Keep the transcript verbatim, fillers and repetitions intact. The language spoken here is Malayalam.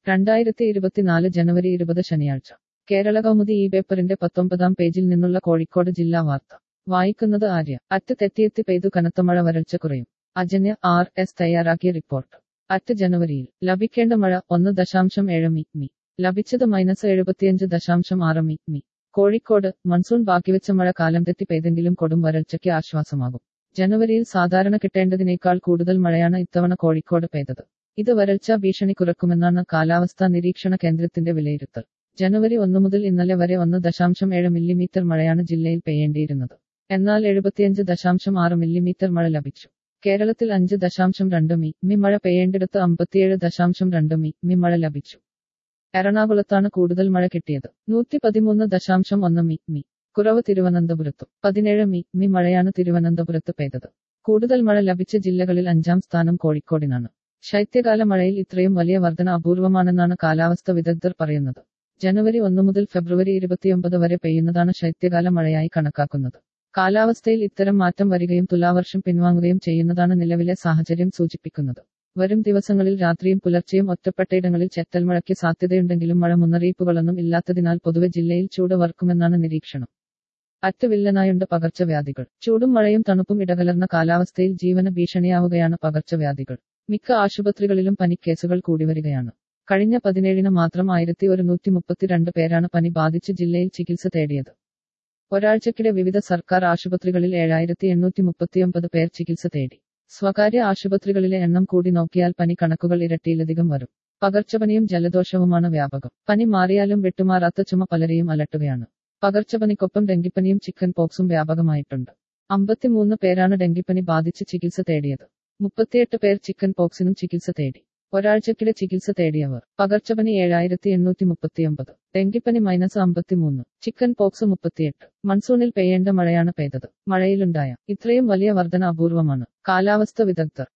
രണ്ടായിരത്തി ഇരുപത്തിനാല് ജനുവരി ഇരുപത് ശനിയാഴ്ച കേരള കൗമുദി ഈ പേപ്പറിന്റെ പത്തൊമ്പതാം പേജിൽ നിന്നുള്ള കോഴിക്കോട് ജില്ലാ വാർത്ത വായിക്കുന്നത് ആര്യ. അറ്റ് തെറ്റിയെത്തി പെയ്തു കനത്ത മഴ, വരൾച്ച കുറയും. അജന്യ ആർ എസ് തയ്യാറാക്കിയ റിപ്പോർട്ട്. അറ്റ് ജനുവരിയിൽ ലഭിക്കേണ്ട മഴ ഒന്ന് ദശാംശം ഏഴ് മി മി ലഭിച്ചത് മൈനസ് എഴുപത്തിയഞ്ച് ദശാംശം ആറ് മി മി. കോഴിക്കോട് മൺസൂൺ ബാക്കിവെച്ച മഴ കാലം തെറ്റി പെയ്തെങ്കിലും കൊടും വരൾച്ചയ്ക്ക് ആശ്വാസമാകും. ജനുവരിയിൽ സാധാരണ കിട്ടേണ്ടതിനേക്കാൾ കൂടുതൽ മഴയാണ് ഇത്തവണ കോഴിക്കോട് പെയ്തത്. ഇത് വരൾച്ചാ ഭീഷണി കുറക്കുമെന്നാണ് കാലാവസ്ഥാ നിരീക്ഷണ കേന്ദ്രത്തിന്റെ വിലയിരുത്തൽ. ജനുവരി ഒന്ന് മുതൽ ഇന്നലെ വരെ ഒന്ന് ദശാംശം ഏഴ് മില്ലിമീറ്റർ മഴയാണ് ജില്ലയിൽ പെയ്യേണ്ടിയിരുന്നത്. എന്നാൽ എഴുപത്തിയഞ്ച് ദശാംശം ആറ് മില്ലിമീറ്റർ മഴ ലഭിച്ചു. കേരളത്തിൽ അഞ്ച് ദശാംശം രണ്ട് മി മി മഴ പെയ്യേണ്ടിടത്ത് അമ്പത്തിയേഴ് ദശാംശം രണ്ട് മി മി മഴ ലഭിച്ചു. എറണാകുളത്താണ് കൂടുതൽ മഴ കിട്ടിയത്. നൂറ്റി പതിമൂന്ന് ദശാംശം ഒന്ന് മി മി. കുറവ് തിരുവനന്തപുരത്തും. പതിനേഴ് മി മി മഴയാണ് തിരുവനന്തപുരത്ത് പെയ്തത്. കൂടുതൽ മഴ ലഭിച്ച ജില്ലകളിൽ അഞ്ചാം സ്ഥാനം കോഴിക്കോടിനാണ്. ശൈത്യകാല മഴയിൽ ഇത്രയും വലിയ വർധന അപൂർവമാണെന്നാണ് കാലാവസ്ഥ വിദഗ്ധർ പറയുന്നത്. ജനുവരി ഒന്ന് മുതൽ ഫെബ്രുവരി ഇരുപത്തിയൊമ്പത് വരെ പെയ്യുന്നതാണ് ശൈത്യകാല മഴയായി കണക്കാക്കുന്നത്. കാലാവസ്ഥയിൽ ഇത്തരം മാറ്റം വരികയും തുലാവർഷം പിൻവാങ്ങുകയും ചെയ്യുന്നതാണ് നിലവിലെ സാഹചര്യം സൂചിപ്പിക്കുന്നത്. വരും ദിവസങ്ങളിൽ രാത്രിയും പുലർച്ചെയും ഒറ്റപ്പെട്ടയിടങ്ങളിൽ ചെറ്റൽമഴയ്ക്ക് സാധ്യതയുണ്ടെങ്കിലും മഴ മുന്നറിയിപ്പുകളൊന്നും ഇല്ലാത്തതിനാൽ പൊതുവെ ജില്ലയിൽ ചൂട് വർക്കുമെന്നാണ് നിരീക്ഷണം. അറ്റ് വില്ലനായുണ്ട് പകർച്ചവ്യാധികൾ. ചൂടും മഴയും തണുപ്പും ഇടകലർന്ന കാലാവസ്ഥയിൽ ജീവന ഭീഷണിയാവുകയാണ് പകർച്ചവ്യാധികൾ. മിക്ക ആശുപത്രികളിലും പനിക്കേസുകൾ കൂടിവരികയാണ്. കഴിഞ്ഞ പതിനേഴിന് മാത്രം ആയിരത്തി ഒരുന്നൂറ്റി മുപ്പത്തിരണ്ട് പേരാണ് പനി ബാധിച്ച് ജില്ലയിൽ ചികിത്സ തേടിയത്. ഒരാഴ്ചക്കിടെ വിവിധ സർക്കാർ ആശുപത്രികളിൽ ഏഴായിരത്തി എണ്ണൂറ്റി മുപ്പത്തിയൊമ്പത് പേർ ചികിത്സ തേടി. സ്വകാര്യ ആശുപത്രികളിലെ എണ്ണം കൂടി നോക്കിയാൽ പനി കണക്കുകൾ ഇരട്ടിയിലധികം വരും. പകർച്ചപ്പനിയും ജലദോഷവുമാണ് വ്യാപകം. പനി മാറിയാലും വിട്ടുമാറാത്ത ചുമ പലരെയും അലട്ടുകയാണ്. പകർച്ചപ്പനിക്കൊപ്പം ഡെങ്കിപ്പനിയും ചിക്കൻ പോക്സും വ്യാപകമായിട്ടുണ്ട്. അമ്പത്തിമൂന്ന് പേരാണ് ഡെങ്കിപ്പനി ബാധിച്ച് ചികിത്സ തേടിയത്. മുപ്പത്തിയെട്ട് പേർ ചിക്കൻ പോക്സിനും ചികിത്സ തേടി. ഒരാഴ്ചക്കിടെ ചികിത്സ തേടിയവർ. പകർച്ചപ്പനി ഏഴായിരത്തി എണ്ണൂറ്റി മുപ്പത്തിയൊമ്പത്, ഡെങ്കിപ്പനി മൈനസ് അമ്പത്തിമൂന്ന്, ചിക്കൻ പോക്സ് മുപ്പത്തിയെട്ട്. മൺസൂണിൽ പെയ്യേണ്ട മഴയാണ് പെയ്തത്. മഴയിലുണ്ടായ ഇത്രയും വലിയ വർധന അപൂർവമാണ്. കാലാവസ്ഥ വിദഗ്ധർ